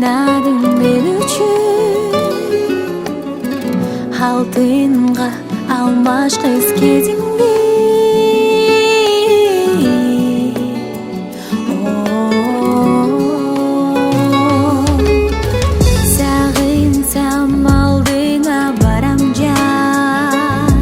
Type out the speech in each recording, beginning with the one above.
ойнадың мен үшін алтынға алмаш қыз кезіңде сағынсам алдыңа барам жан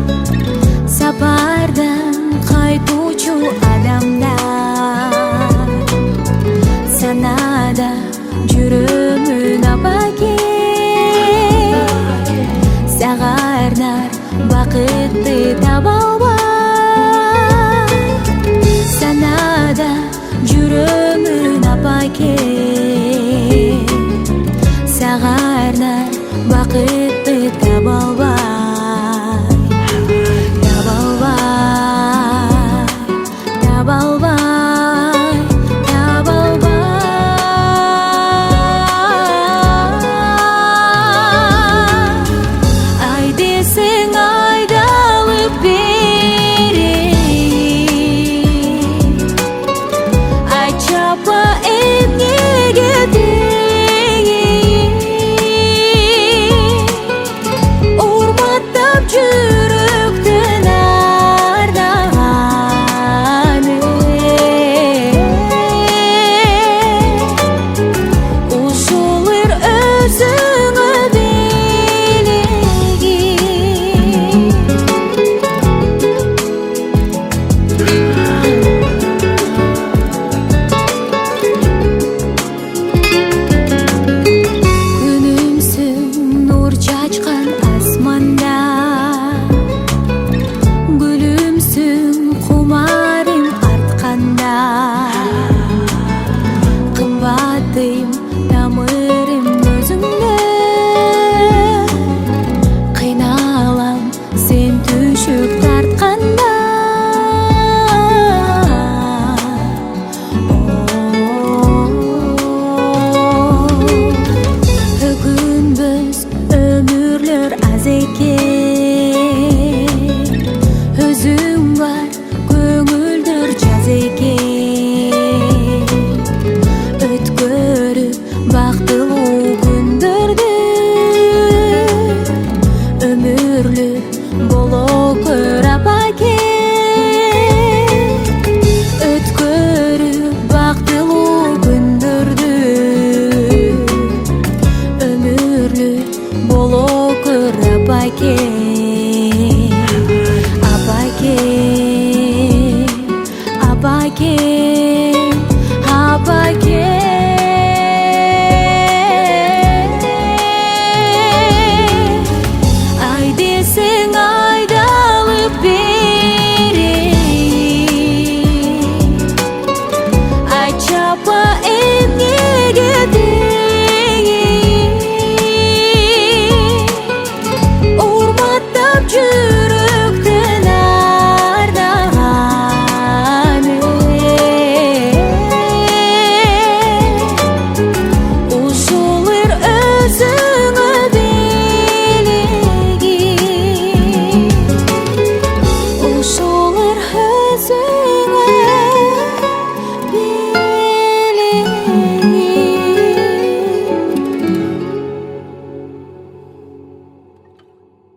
сапардан қайтушы адамдар санада жүрөмүн апаке сага арнар бакытты таба албай санада жүрөмүн апаке сага арнар бакытты таба албай таба албай таба албай таба албай ай десең айдалып берейин айтчы апа эмнеге жүрөктөн ардаганы ушулар өзүңө белегин күнүмсүң нур чачкан асманда кумарым артканда кымбатым тамырым өзүңдө кыйналам сен түшүп тартканда күнбөз өмүрлөр аз экен өзүң бар көңүлдөр жаз экен өткөрүп бактылуу күндөрдү өмүрлүк боло көр апаке өткөрүп бактылуу күндөрдү өмүрлүк боло көр апаке